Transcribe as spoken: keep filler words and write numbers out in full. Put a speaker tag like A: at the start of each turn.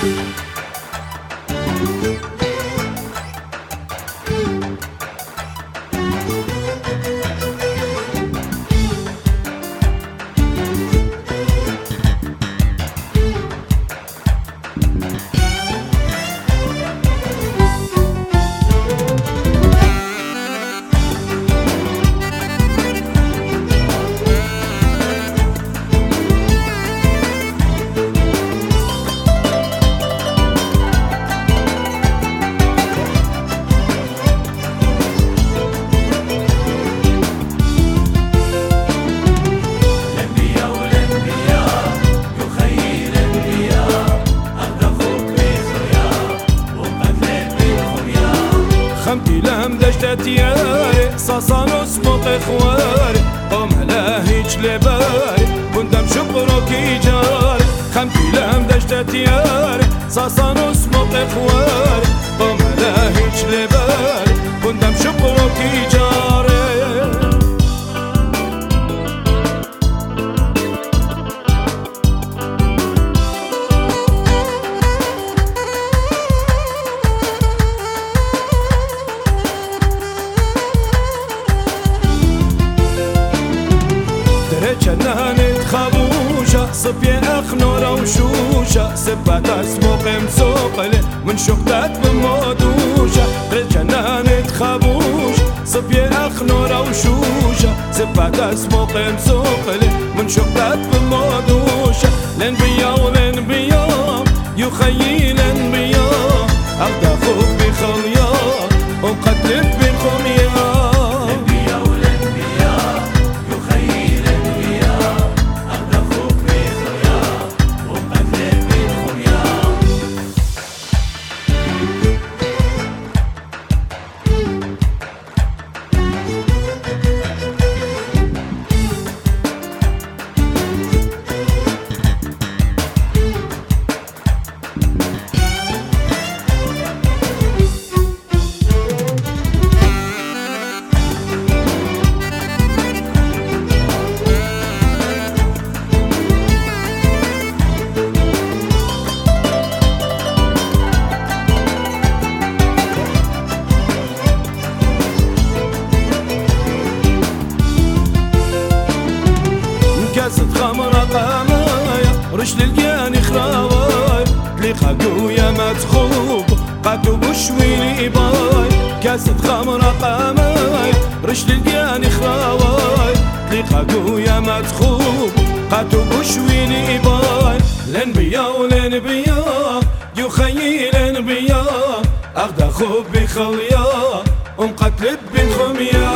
A: خمتي لهم دشت ياري صاصان اسمق اخواري قوم على هيج لباري كندم شبروكي جاري خمتي لهم دشت ياري صاصان اسمق اخواري قوم على هيج لباري كندم شبروكي جاري جنانت خابوشة صبي أخنورة وشوشة سبات اسموق مسوقلة من شقتات بمودوشة جنانت خابوش صبي أخنورة وشوشة سبات اسموق مسوقلة من شقتات بمودوشة لين بيا ولين بيا يخيي لين بيا أغدا خوف بخليا وقتلت بالخميا كاسة خمرة قامايا رشل الجاني خراواي تليقا قويا ما تخوب قاتو بشويلي باي كاسة خمرة قامايا رشل الجاني خراواي تليقا قويا ما تخوب قاتو بشويلي باي لين بيا ولين بيا يخيي لين بيا أغدا خوب بخليا ومقتلت بن خميا